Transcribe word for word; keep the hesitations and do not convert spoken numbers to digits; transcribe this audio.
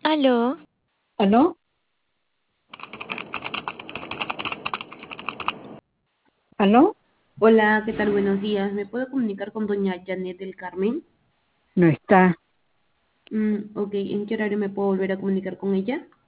Aló, ¿Aló? ¿Aló? Hola, ¿qué tal? Buenos días. ¿Me puedo comunicar con doña Janet del Carmen? No está. Mm, ok, ¿en qué horario me puedo volver a comunicar con ella?